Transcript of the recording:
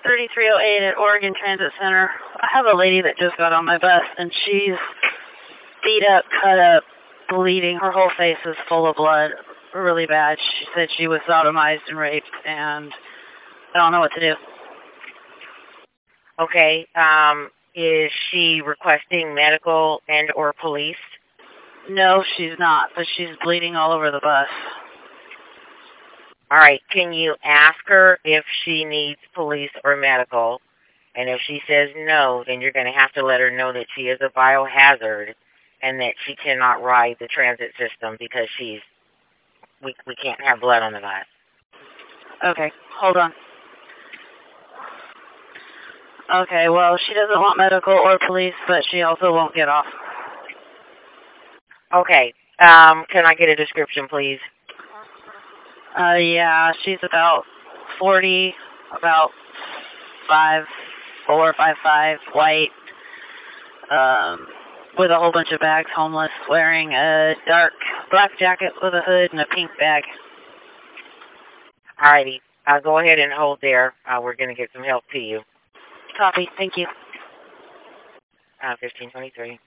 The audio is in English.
3308 at Oregon Transit Center. I have a lady that just got on my bus, and she's beat up, cut up, bleeding. Her whole face is full of blood, really bad. She said she was sodomized and raped, and I don't know what to do. Okay. Is she requesting medical and or police? No, she's not, but she's bleeding all over the bus. All right. Can you ask her if she needs police or medical? And if she says no, then you're going to have to let her know that she is a biohazard and that she cannot ride the transit system because we can't have blood on the bus. Okay, hold on. Okay, well, she doesn't want medical or police, but she also won't get off. Okay. Can I get a description, please? Yeah, she's about 40, about 5'4", 5'5", white, with a whole bunch of bags, homeless, wearing a dark black jacket with a hood and a pink bag. All righty. Go ahead and hold there. We're going to get some help to you. Copy. Thank you. 1523.